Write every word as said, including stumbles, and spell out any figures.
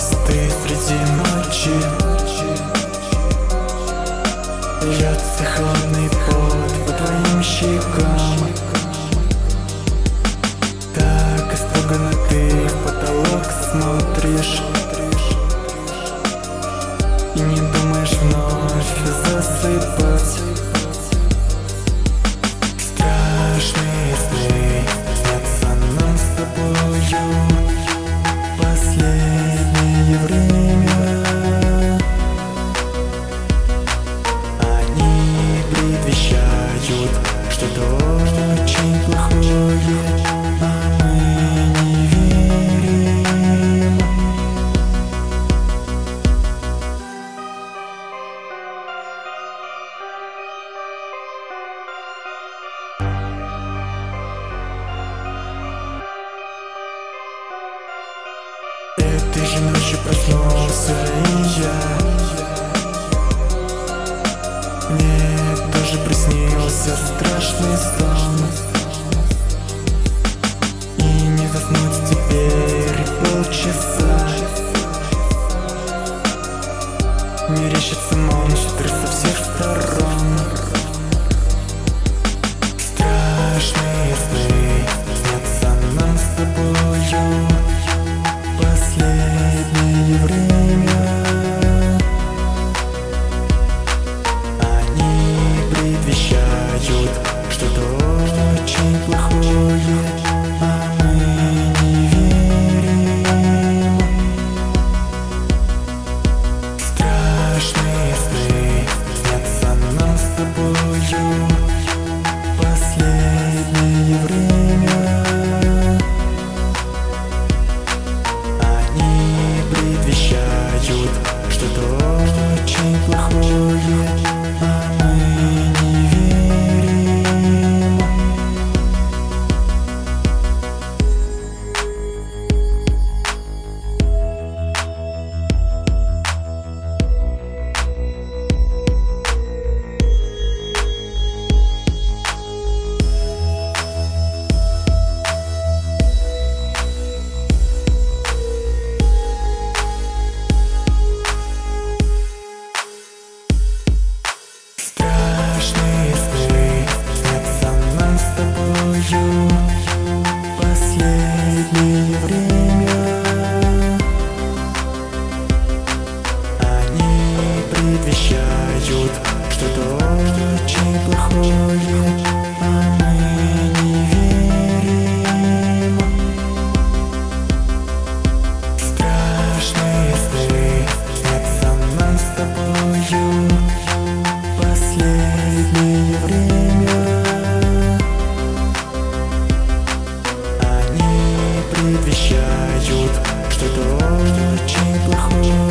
Звезды среди ночи, льется холодный пот по твоим щекам. Так испуганно ты в потолок смотришь и не думаешь вновь засыпать. Страшные сны снятся нам с тобою последнее время. Они предвещают что-то очень плохое, а мы не верим. Этой же ночью проснулся и я. Мне тоже приснился страшный сон, и не заснуть теперь полчаса. Мерещатся монстры со всех сторон. Страшные сны снятся нам с тобою последнее время. Они предвещают что-то очень плохое, а мы не верим. Страшные сны снятся нам с тобою последнее время. Они предвещают что-то очень плохое, а мы не верим. Страшные сны снятся нам с тобою последнее время. Они предвещают что-то очень плохое, а мы не верим. Страшные сны снятся нам с тобою последнее время. Они предвещают что-то очень плохое.